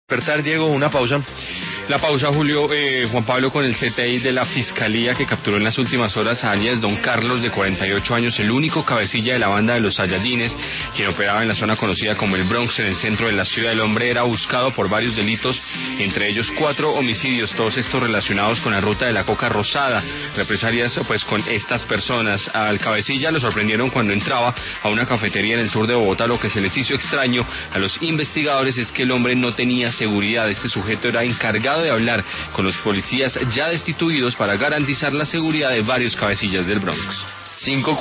Despertar, Diego, una pausa. La pausa, Julio, Juan Pablo, con el CTI de la Fiscalía que capturó en las últimas horas a alias Don Carlos, de 48 años, el único cabecilla de la banda de los Saiyajines, quien operaba en la zona conocida como el Bronx, en el centro de la ciudad. El hombre era buscado por varios delitos, entre ellos 4 homicidios, todos estos relacionados con la ruta de la coca rosada, represalias pues con estas personas. Al cabecilla lo sorprendieron cuando entraba a una cafetería en el sur de Bogotá. Lo que se les hizo extraño a los investigadores es que el hombre no tenía seguridad. Este sujeto era encargado de hablar con los policías ya destituidos para garantizar la seguridad de varios cabecillas del Bronx.